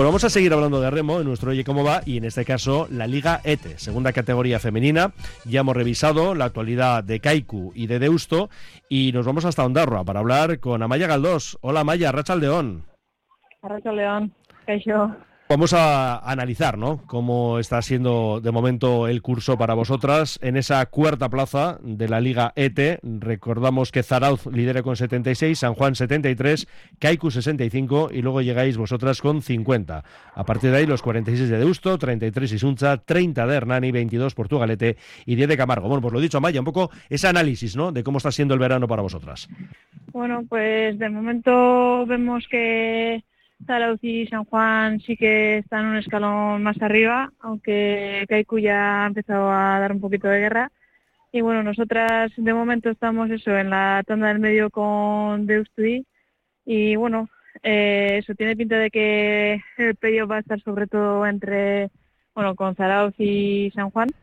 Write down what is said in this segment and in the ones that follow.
Pues vamos a seguir hablando de remo en nuestro Oye Cómo Va, y en este caso la Liga ETE, segunda categoría femenina. Ya hemos revisado la actualidad de Kaiku y de Deusto y nos vamos hasta Ondarroa para hablar con Amaya Galdós. Hola Amaya, Arratsaldeon. Arratsaldeon, kaixo. Vamos a analizar, ¿no?, cómo está siendo de momento el curso para vosotras en esa cuarta plaza de la Liga ETE. Recordamos que Zarautz lidera con 76, San Juan 73, Kaiku 65 y luego llegáis vosotras con 50. A partir de ahí los 46 de Deusto, 33 Isunza, 30 de Hernani, 22 Portugalete y 10 de Camargo. Bueno, pues lo dicho, Amaya, un poco ese análisis, ¿no?, de cómo está siendo el verano para vosotras. Bueno, pues de momento vemos que Zarautz y San Juan sí que están un escalón más arriba, aunque Kaiku ya ha empezado a dar un poquito de guerra. Y bueno, nosotras de momento estamos en la tanda del medio con Deustuí. Y bueno, eso tiene pinta de que el playoff va a estar sobre todo con Zarautz y San Juan.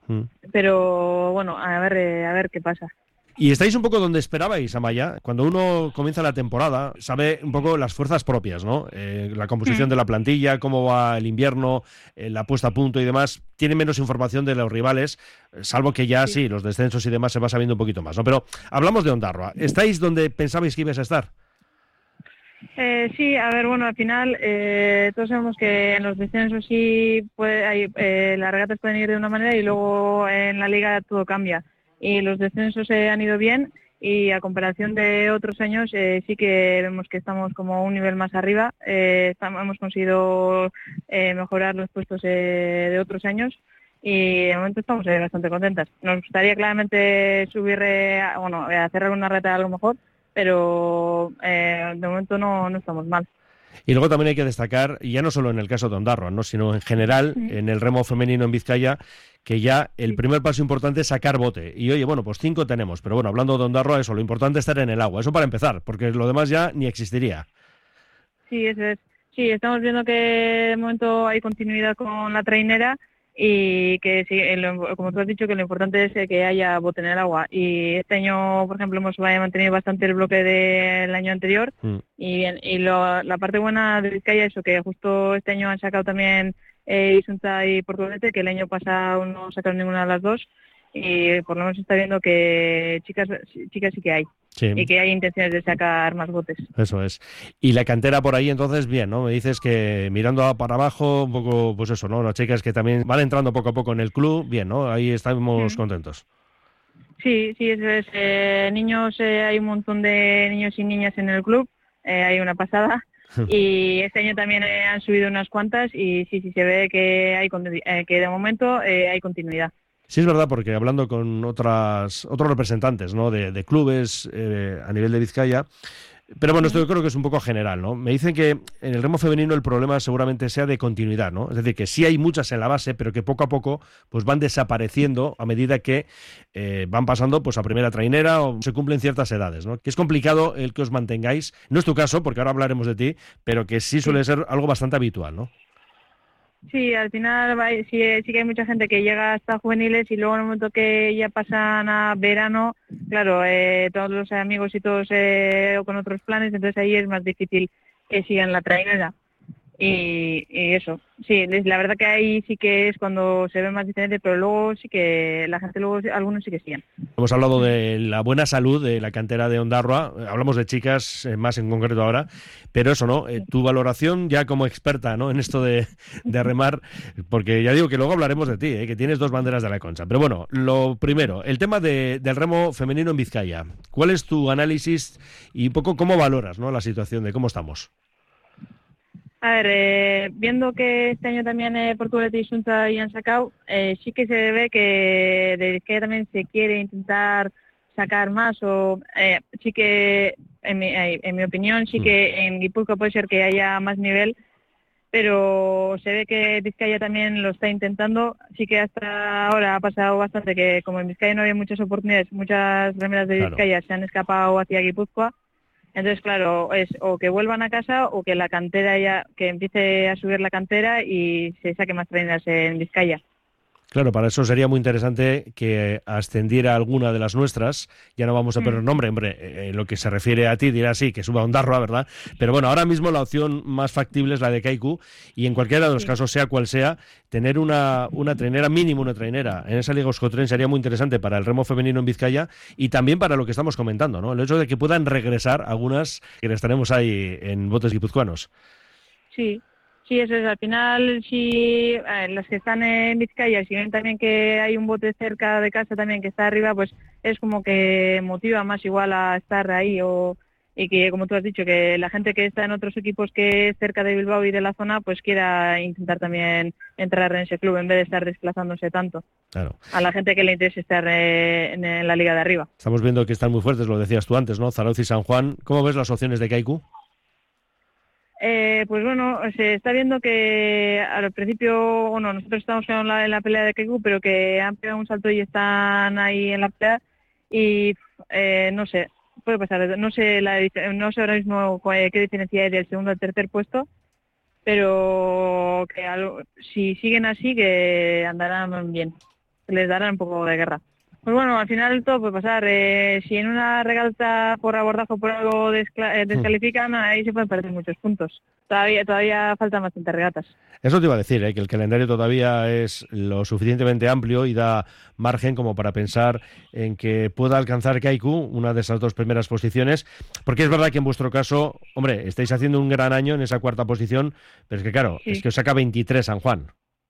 Pero bueno, a ver qué pasa. Y estáis un poco donde esperabais, Amaya. Cuando uno comienza la temporada, sabe un poco las fuerzas propias, ¿no? La composición de la plantilla, cómo va el invierno, la puesta a punto y demás. Tiene menos información de los rivales, salvo que ya sí, los descensos y demás se va sabiendo un poquito más, ¿no? Pero hablamos de Ondarroa. ¿Estáis donde pensabais que ibais a estar? Sí, a ver, bueno, al final todos sabemos que en los descensos sí las regatas pueden ir de una manera y luego en la liga todo cambia. Y los descensos han ido bien y a comparación de otros años sí que vemos que estamos como un nivel más arriba. Hemos conseguido mejorar los puestos de otros años y de momento estamos bastante contentas. Nos gustaría claramente hacer alguna reta a lo mejor, pero de momento no estamos mal. Y luego también hay que destacar, ya no solo en el caso de Ondarroa, ¿no?, sino en general en el remo femenino en Vizcaya, que ya el primer paso importante es sacar bote. Y oye, bueno, pues 5 tenemos, pero bueno, hablando de Ondarroa, eso, lo importante es estar en el agua. Eso para empezar, porque lo demás ya ni existiría. Sí, eso es. Sí, estamos viendo que de momento hay continuidad con la trainera y que sí, como tú has dicho, que lo importante es que haya bote en el agua. Y este año, por ejemplo, hemos mantenido bastante el bloque del año anterior. Y la parte buena de Vizcaya es eso, que justo este año han sacado también Isunza y Portugalete, que el año pasado no sacaron ninguna de las dos. Y por lo menos se está viendo que chicas sí que hay. Sí. Y que hay intenciones de sacar más botes. Eso es. Y la cantera por ahí, entonces, bien, ¿no? Me dices que mirando para abajo, un poco, pues eso, ¿no? Las chicas que también van entrando poco a poco en el club, bien, ¿no? Ahí estamos contentos. Sí, eso es. Niños, hay un montón de niños y niñas en el club, hay una pasada. Y este año también han subido unas cuantas y sí se ve que que de momento hay continuidad. Sí, es verdad, porque hablando con otros representantes, ¿no?, de clubes a nivel de Vizcaya, pero bueno, esto yo creo que es un poco general, ¿no? Me dicen que en el remo femenino el problema seguramente sea de continuidad, ¿no? Es decir, que sí hay muchas en la base, pero que poco a poco pues van desapareciendo a medida que van pasando pues a primera trainera o se cumplen ciertas edades, ¿no? Que es complicado el que os mantengáis. No es tu caso, porque ahora hablaremos de ti, pero que sí suele ser algo bastante habitual, ¿no? Sí, al final sí que hay mucha gente que llega hasta juveniles y luego en el momento que ya pasan a verano, claro, todos los amigos y todos con otros planes, entonces ahí es más difícil que sigan la trainera. Y eso, sí, la verdad que ahí sí que es cuando se ve más diferente, pero luego sí que la gente, algunos sí que siguen. Hemos hablado de la buena salud de la cantera de Ondarroa, hablamos de chicas más en concreto ahora, pero eso, ¿no? Tu valoración ya como experta, ¿no?, en esto de remar, porque ya digo que luego hablaremos de ti, que tienes 2 banderas de la Concha. Pero bueno, lo primero, el tema del remo femenino en Vizcaya. ¿Cuál es tu análisis y un poco cómo valoras, ¿no?, la situación de cómo estamos? A ver, viendo que este año también Portugalete y Isunza ya han sacado, sí que se ve que de Vizcaya también se quiere intentar sacar más sí que, en mi opinión, sí que en Guipúzcoa puede ser que haya más nivel, pero se ve que Vizcaya también lo está intentando. Sí que hasta ahora ha pasado bastante que como en Vizcaya no había muchas oportunidades, muchas remeras de Vizcaya se han escapado hacia Guipúzcoa. Entonces, claro, es o que vuelvan a casa o que la cantera que empiece a subir la cantera y se saque más traineras en Vizcaya. Claro, para eso sería muy interesante que ascendiera alguna de las nuestras. Ya no vamos a poner nombre, hombre, lo que se refiere a ti dirá sí, que suba a Ondarroa, ¿verdad? Pero bueno, ahora mismo la opción más factible es la de Kaiku, y en cualquiera de los casos, sea cual sea, tener una trainera, mínimo una trainera, en esa Liga Euskotren sería muy interesante para el remo femenino en Vizcaya y también para lo que estamos comentando, ¿no? El hecho de que puedan regresar algunas que estaremos ahí en botes guipuzcoanos. Sí. Sí, eso es. Al final, si las que están en Vizcaya, si ven también que hay un bote cerca de casa también que está arriba, pues es como que motiva más igual a estar ahí. Y que, como tú has dicho, que la gente que está en otros equipos que es cerca de Bilbao y de la zona, pues quiera intentar también entrar en ese club en vez de estar desplazándose tanto. Claro. A la gente que le interese estar en la liga de arriba. Estamos viendo que están muy fuertes, lo decías tú antes, ¿no? Zarauz y San Juan. ¿Cómo ves las opciones de Kaiku? Pues bueno, se está viendo que al principio, bueno, nosotros estamos en la pelea de Kaiku, pero que han pegado un salto y están ahí en la pelea y no sé, puede pasar, no sé ahora mismo qué diferencia hay del segundo al tercer puesto, pero que si siguen así que andarán bien, les darán un poco de guerra. Pues bueno, al final todo puede pasar. Si en una regata por abordaje o por algo descalifican, ahí se pueden perder muchos puntos. Todavía faltan bastantes regatas. Eso te iba a decir, que el calendario todavía es lo suficientemente amplio y da margen como para pensar en que pueda alcanzar Kaiku una de esas dos primeras posiciones, porque es verdad que en vuestro caso, hombre, estáis haciendo un gran año en esa cuarta posición, pero es que claro, sí. Es que os saca 23 San Juan.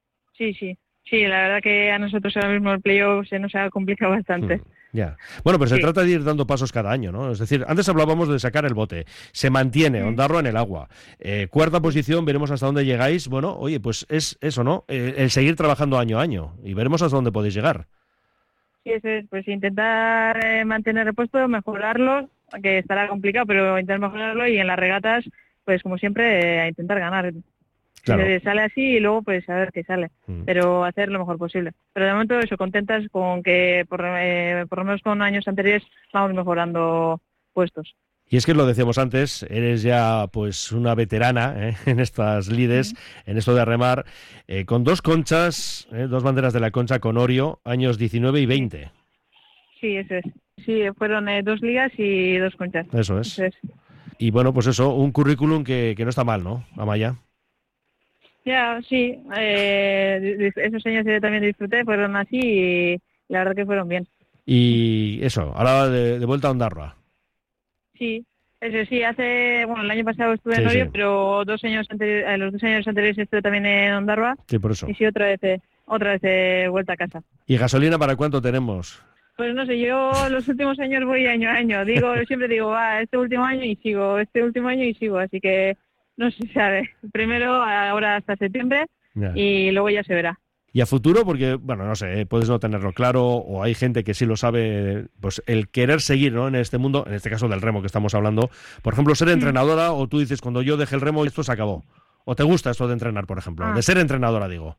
Sí, la verdad que a nosotros ahora mismo el playoff se nos ha complicado bastante. Ya. Bueno, pero se trata de ir dando pasos cada año, ¿no? Es decir, antes hablábamos de sacar el bote. Se mantiene Ondarroa en el agua. Cuarta posición, veremos hasta dónde llegáis. Bueno, oye, pues es eso, ¿no? El seguir trabajando año a año y veremos hasta dónde podéis llegar. Sí, eso es. Pues intentar mantener el puesto, mejorarlo, que estará complicado, pero intentar mejorarlo y en las regatas, pues como siempre, a intentar ganar. Claro. Si sale así y luego pues a ver qué sale, pero hacer lo mejor posible. Pero de momento eso, contentas con que por lo menos con años anteriores vamos mejorando puestos. Y es que lo decíamos antes, eres ya pues una veterana en estas lides, en esto de remar, con dos conchas, dos banderas de la concha con Orio, años 19 y 20. Sí, eso es. Sí, fueron 2 ligas y 2 conchas. Eso es. Y bueno, pues eso, un currículum que no está mal, ¿no, Amaya? Ya, sí, esos años también disfruté, fueron así y la verdad que fueron bien. Y eso, ahora de vuelta a Ondarroa. Sí, eso sí, el año pasado estuve en Orio, pero los 2 años anteriores estuve también en Ondarroa. Sí, por eso. Y sí, otra vez de vuelta a casa. ¿Y gasolina para cuánto tenemos? Pues no sé, yo los últimos años voy año a año. Siempre digo, este último año y sigo, así que no se sabe. Primero, ahora hasta septiembre, y luego ya se verá. ¿Y a futuro? Porque, bueno, no sé, puedes no tenerlo claro, o hay gente que sí lo sabe, pues el querer seguir, ¿no?, en este mundo, en este caso del remo que estamos hablando. Por ejemplo, ser entrenadora, o tú dices, cuando yo dejé el remo, esto se acabó. ¿O te gusta esto de entrenar, por ejemplo? De ser entrenadora, digo.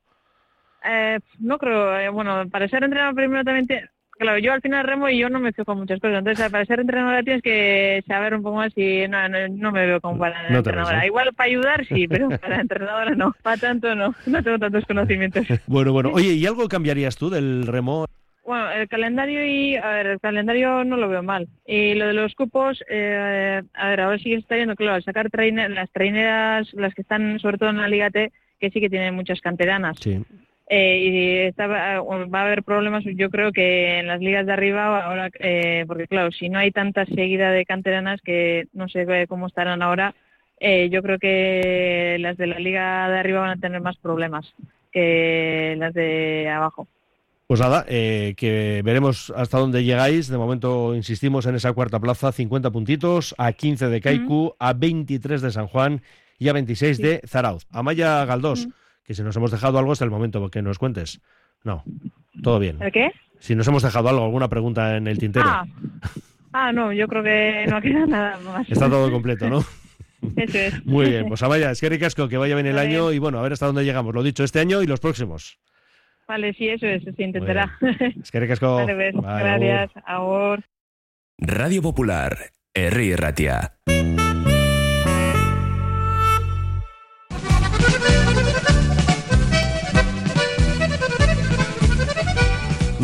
No creo, para ser entrenador primero también claro, yo al final remo y yo no me fijo en muchas cosas. Entonces, para ser entrenadora tienes que saber un poco más y no me veo como para entrenadora. Ves, igual para ayudar sí, pero para entrenadora no. Para tanto no tengo tantos conocimientos. Bueno. Oye, ¿y algo cambiarías tú del remo? Bueno, el calendario no lo veo mal. Y lo de los cupos, ahora sí que se está viendo, claro, al sacar las traineras, las que están sobre todo en la Liga T, que sí que tienen muchas canteranas. Sí. Y va a haber problemas, yo creo que en las ligas de arriba ahora, porque claro, si no hay tanta seguida de canteranas, que no sé cómo estarán ahora, yo creo que las de la liga de arriba van a tener más problemas que las de abajo. Pues nada, que veremos hasta dónde llegáis. De momento insistimos en esa cuarta plaza, 50 puntitos, a 15 de Kaiku, a 23 de San Juan y a 26 de Zarauz. Amaya Galdós, que si nos hemos dejado algo hasta el momento que nos cuentes. No, todo bien. ¿El qué? Si nos hemos dejado algo, alguna pregunta en el tintero. No, yo creo que no queda nada más. Está todo completo, ¿no? Eso es. Muy bien, pues Amaya, es que ricasco, que vaya bien el año y bueno, a ver hasta dónde llegamos. Lo dicho, este año y los próximos. Vale, sí, eso es, se intentará. Es que ricasco. Vale, pues, gracias, agur. Radio Popular, Herri Ratia.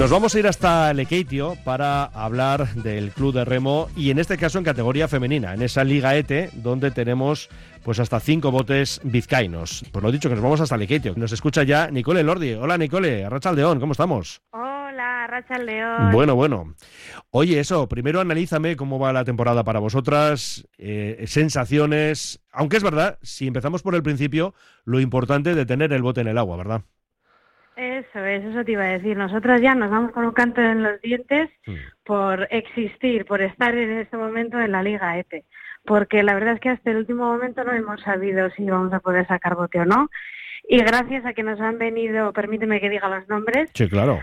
Nos vamos a ir hasta Lekeitio para hablar del club de remo y en este caso en categoría femenina, en esa Liga ETE donde tenemos pues hasta 5 botes vizcaínos. Pues lo dicho, que nos vamos hasta Lekeitio. Nos escucha ya Nicole Elordi. Hola Nicole, Arratsaldeon, ¿cómo estamos? Hola, Arratsaldeon. Bueno. Oye, eso, primero analízame cómo va la temporada para vosotras, sensaciones, aunque es verdad, si empezamos por el principio, lo importante de tener el bote en el agua, ¿verdad? Eso te iba a decir. Nosotros ya nos vamos con un canto en los dientes por existir, por estar en este momento en la Liga ETE. Porque la verdad es que hasta el último momento no hemos sabido si vamos a poder sacar bote o no. Y gracias a que nos han venido, permíteme que diga los nombres, sí, claro.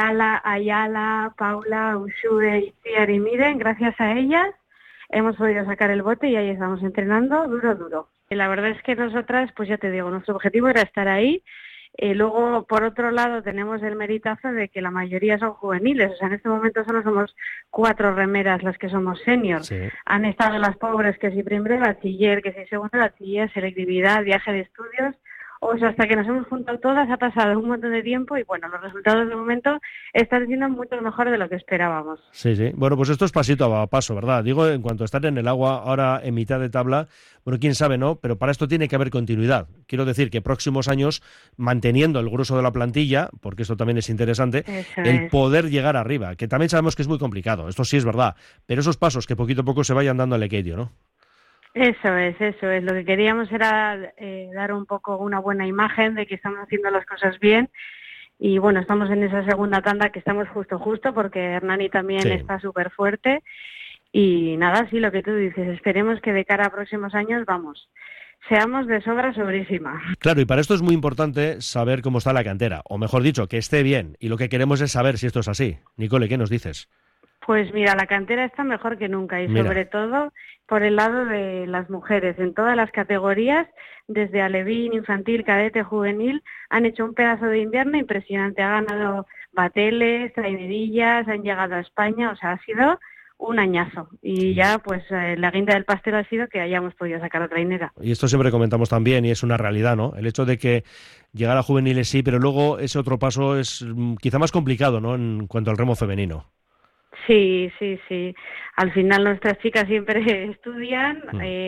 Ayala, Paula, Ushue, Itziar y Miren, gracias a ellas hemos podido sacar el bote y ahí estamos entrenando duro. Y la verdad es que nosotras, pues ya te digo, nuestro objetivo era estar ahí. Luego, por otro lado, tenemos el meritazo de que la mayoría son juveniles. O sea, en este momento solo somos 4 remeras las que somos seniors. Sí. Han estado las pobres que si primer bachiller, que si segundo bachiller, selectividad, viaje de estudios. O sea, hasta que nos hemos juntado todas ha pasado un montón de tiempo y bueno, los resultados de momento están siendo mucho mejor de lo que esperábamos. Sí. Bueno, pues esto es pasito a paso, ¿verdad? Digo, en cuanto a estar en el agua ahora en mitad de tabla, bueno, quién sabe, ¿no? Pero para esto tiene que haber continuidad. Quiero decir que próximos años, manteniendo el grueso de la plantilla, porque esto también es interesante, poder llegar arriba, que también sabemos que es muy complicado, esto sí es verdad, pero esos pasos que poquito a poco se vayan dando al Lekeitio, ¿no? Eso es. Lo que queríamos era dar un poco una buena imagen de que estamos haciendo las cosas bien. Y bueno, estamos en esa segunda tanda que estamos justo, porque Hernani también está súper fuerte. Y nada, sí, lo que tú dices, esperemos que de cara a próximos años, seamos de sobrísima. Claro, y para esto es muy importante saber cómo está la cantera, o mejor dicho, que esté bien. Y lo que queremos es saber si esto es así. Nicole, ¿qué nos dices? Pues mira, la cantera está mejor que nunca y sobre todo por el lado de las mujeres. En todas las categorías, desde alevín, infantil, cadete, juvenil, han hecho un pedazo de invierno impresionante. Ha ganado bateles, trainerillas, han llegado a España, o sea, ha sido un añazo. Y ya, pues, la guinda del pastel ha sido que hayamos podido sacar a trainera. Y esto siempre comentamos también, y es una realidad, ¿no? El hecho de que llegar a juveniles sí, pero luego ese otro paso es quizá más complicado, ¿no? En cuanto al remo femenino. Sí. Al final nuestras chicas siempre estudian,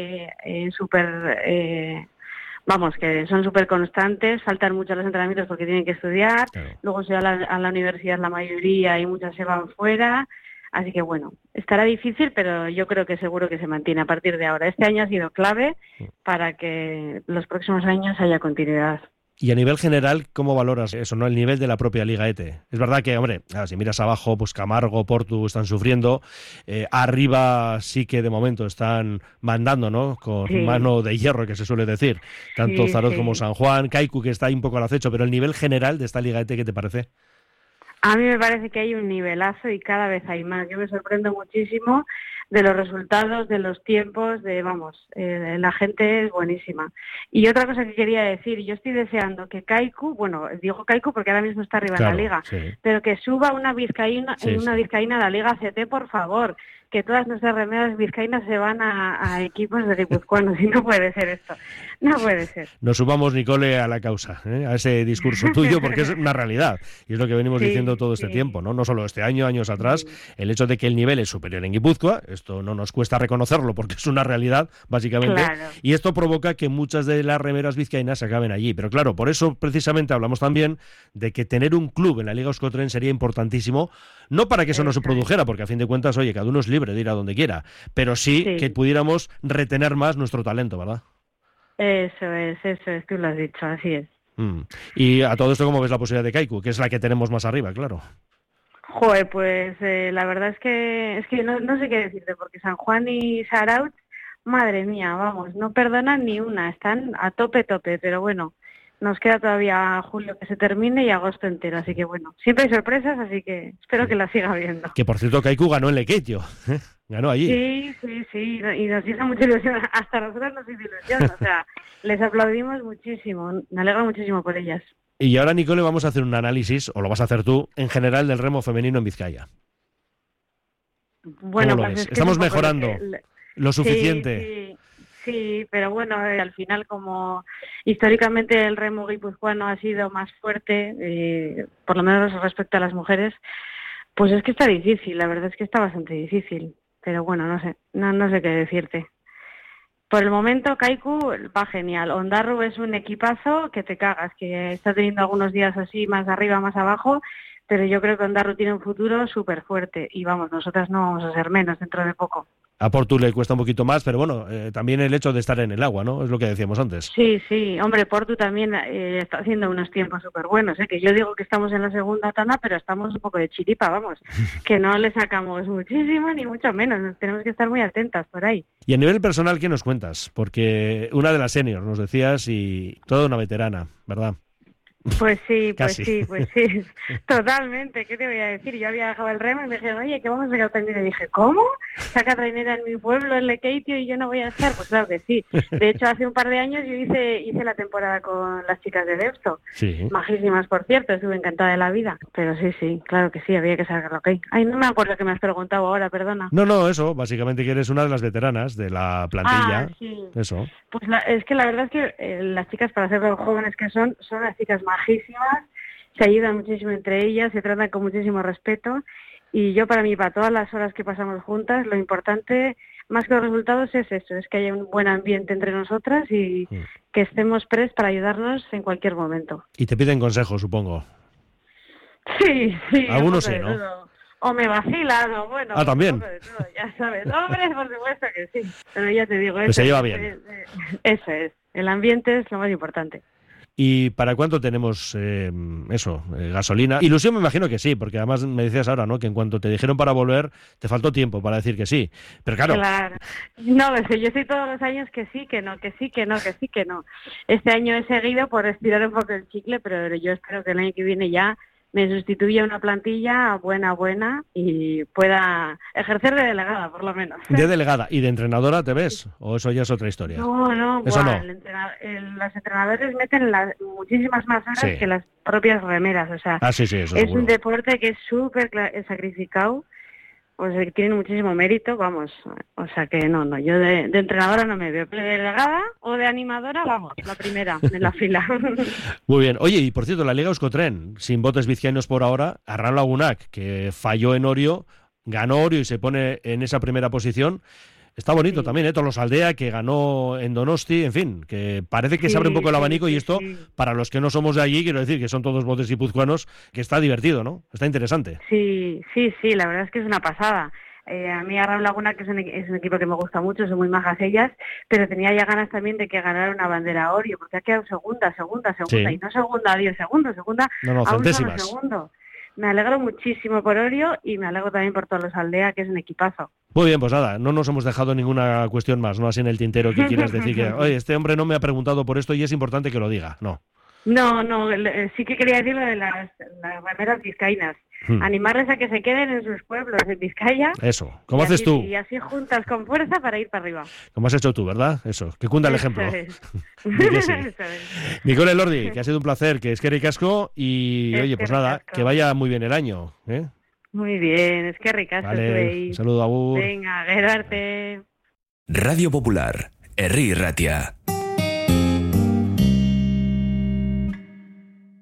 que son súper constantes, faltan mucho los entrenamientos porque tienen que estudiar, luego se va a la universidad la mayoría y muchas se van fuera, así que bueno, estará difícil, pero yo creo que seguro que se mantiene a partir de ahora. Este año ha sido clave para que los próximos años haya continuidad. Y a nivel general, ¿cómo valoras eso, no? El nivel de la propia Liga ETE. Es verdad que, hombre, si miras abajo, pues Camargo, Portu están sufriendo. Arriba sí que de momento están mandando, ¿no? Con mano de hierro, que se suele decir. Tanto Zaroz como San Juan. Kaiku, que está ahí un poco al acecho. Pero el nivel general de esta Liga ETE, ¿qué te parece? A mí me parece que hay un nivelazo y cada vez hay más. Yo me sorprendo muchísimo de los resultados, de los tiempos, la gente es buenísima. Y otra cosa que quería decir, yo estoy deseando que Kaiku, digo Kaiku porque ahora mismo está arriba en la liga, pero que suba una vizcaína a la Liga CT, por favor, que todas nuestras remeras vizcaínas se van a equipos de guipuzcoanos, y no puede ser esto, no puede ser. Nos subamos, Nicole, a la causa, a ese discurso tuyo, porque es una realidad, y es lo que venimos diciendo todo este tiempo, ¿no? No solo este año, años atrás, el hecho de que el nivel es superior en Guipúzcoa, esto no nos cuesta reconocerlo porque es una realidad, básicamente, y esto provoca que muchas de las remeras vizcaínas se acaben allí. Pero claro, por eso precisamente hablamos también de que tener un club en la Liga Euskotren sería importantísimo, no para que eso no se produjera, porque a fin de cuentas, oye, cada uno es libre de ir a donde quiera, pero sí que pudiéramos retener más nuestro talento, ¿verdad? Eso es, tú lo has dicho, así es. Y a todo esto, ¿cómo ves la posibilidad de Kaiku? Que es la que tenemos más arriba, claro. Joder, pues la verdad es que no sé qué decirte, porque San Juan y Saraut, madre mía, no perdonan ni una, están a tope, pero bueno, nos queda todavía julio que se termine y agosto entero, así que bueno, siempre hay sorpresas, así que espero que las siga viendo. Que por cierto, Kaiku ganó en Lekeitio, ganó allí. Sí, y nos hizo mucha ilusión, hasta nosotros nos hizo ilusión, o sea, les aplaudimos muchísimo, me alegra muchísimo por ellas. Y ahora, Nicole, vamos a hacer un análisis, o lo vas a hacer tú, en general del remo femenino en Vizcaya. Bueno, ¿Cómo lo ves? ¿Estamos mejorando lo suficiente? sí, pero bueno, al final como históricamente el remo guipuzcoano ha sido más fuerte, por lo menos respecto a las mujeres, pues es que está difícil, la verdad es que está bastante difícil, pero bueno, no sé qué decirte. Por el momento, Kaiku va genial. Ondarru es un equipazo que te cagas, que está teniendo algunos días así, más arriba, más abajo, pero yo creo que Ondarru tiene un futuro súper fuerte. Y vamos, nosotras no vamos a ser menos dentro de poco. A Portu le cuesta un poquito más, pero bueno, también el hecho de estar en el agua, ¿no? Es lo que decíamos antes. Sí, hombre, Portu también está haciendo unos tiempos súper buenos, que yo digo que estamos en la segunda tanda, pero estamos un poco de chiripa, vamos, que no le sacamos muchísimo, ni mucho menos, nos tenemos que estar muy atentas por ahí. Y a nivel personal, ¿qué nos cuentas? Porque una de las seniors, nos decías, y toda una veterana, ¿verdad? Pues sí, totalmente. ¿Qué te voy a decir? Yo había dejado el remo y me dijeron, oye, que vamos a sacar trainera. Y dije, ¿cómo? ¿Saca trainera en mi pueblo, en Lekeitio, y yo no voy a estar? Pues claro que sí. De hecho, hace un par de años yo hice la temporada con las chicas de Depsto. Sí. Majísimas, por cierto, estuve encantada de la vida. Pero sí, claro que sí, había que sacarlo, ok. Ay, no me acuerdo que me has preguntado ahora, perdona. No, eso, básicamente que eres una de las veteranas de la plantilla. Sí. Eso. Pues es que la verdad es que las chicas, para ser los jóvenes que son las chicas majísimas, se ayudan muchísimo entre ellas, se tratan con muchísimo respeto, y yo para todas las horas que pasamos juntas, lo importante, más que los resultados, es eso, es que haya un buen ambiente entre nosotras y que estemos para ayudarnos en cualquier momento. Y te piden consejos, supongo. Sí. Algunos sí, ¿no? O me vacilan, o bueno... también. Un poco de todo, ya sabes. Hombre, por supuesto que sí. Pero ya te digo... Pues se lleva bien. Eso es. El ambiente es lo más importante. ¿Y para cuánto tenemos gasolina? Ilusión me imagino que sí, porque además me decías ahora, ¿no?, que en cuanto te dijeron para volver, te faltó tiempo para decir que sí. Pero claro... No lo sé, yo soy todos los años que sí, que no. Este año he seguido por estirar un poco el chicle, pero yo espero que el año que viene ya me sustituya una plantilla buena y pueda ejercer de delegada, por lo menos. ¿De delegada? ¿Y de entrenadora te ves? ¿O eso ya es otra historia? No. Eso no. Los entrenadores meten muchísimas más horas que las propias remeras. O sea, sí, eso es seguro. Un deporte que es súper sacrificado, o sea, que tiene muchísimo mérito, vamos. O sea que no, yo de entrenadora no me veo. Pero de delegada o de animadora, vamos, la primera en la fila. Muy bien. Oye, y por cierto, la Liga Euskotren, sin botes vizcaínos por ahora, Arran Lagunac, que falló en Orio, ganó Orio y se pone en esa primera posición. Está bonito también, Todos los Aldea, que ganó en Donosti, en fin, que parece que se abre un poco el abanico y esto, para los que no somos de allí, quiero decir que son todos botes guipuzcoanos, que está divertido, ¿no? Está interesante. Sí, la verdad es que es una pasada. A mí Arran Laguna, que es un equipo que me gusta mucho, son muy majas ellas, pero tenía ya ganas también de que ganara una bandera Orio, porque ha quedado segunda, y no segunda, segunda no, a un centésimas. solo segundo. Me alegro muchísimo por Orio y me alegro también por todos los Aldea, que es un equipazo. Muy bien, pues nada, no nos hemos dejado ninguna cuestión más, ¿no? Así en el tintero que quieras decir que, oye, este hombre no me ha preguntado por esto y es importante que lo diga, no. No, sí que quería decir lo de las remeras vizcaínas. Animarles a que se queden en sus pueblos, en Vizcaya. Eso, ¿cómo haces tú? Y así juntas con fuerza para ir para arriba. Como has hecho tú, ¿verdad? Eso, que cunda el ejemplo. Sí. Nicole Elordi, que ha sido un placer, que es que ricasco y, oye, pues nada, que vaya muy bien el año, ¿eh? Muy bien, es que ricasco. Vale, un saludo, agur. Venga, Gerarte. Radio Popular, Herri Ratia.